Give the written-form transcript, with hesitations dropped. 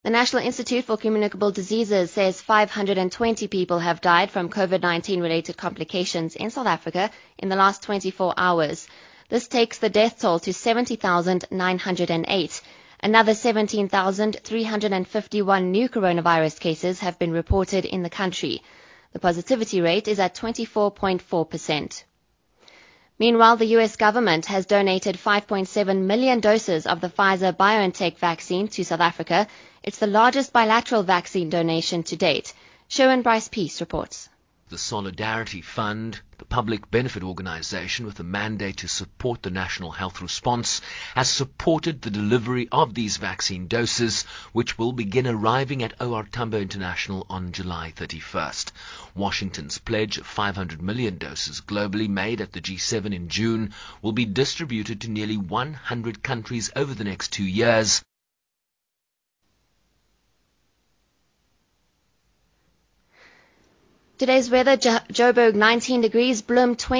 The National Institute for Communicable Diseases says 520 people have died from COVID-19 related complications in South Africa in the last 24 hours. This takes the death toll to 70,908. Another 17,351 new coronavirus cases have been reported in the country. The positivity rate is at 24.4%. Meanwhile, the US government has donated 5.7 million doses of the Pfizer-BioNTech vaccine to South Africa. It's the largest bilateral vaccine donation to date. Sherwin Bryce Peace reports. The Solidarity Fund, the public benefit organization with a mandate to support the national health response, has supported the delivery of these vaccine doses, which will begin arriving at OR Tambo International on July 31st. Washington's pledge of 500 million doses globally made at the G7 in June will be distributed to nearly 100 countries over the next 2 years. Today's weather, Joburg 19 degrees, Bloem 20.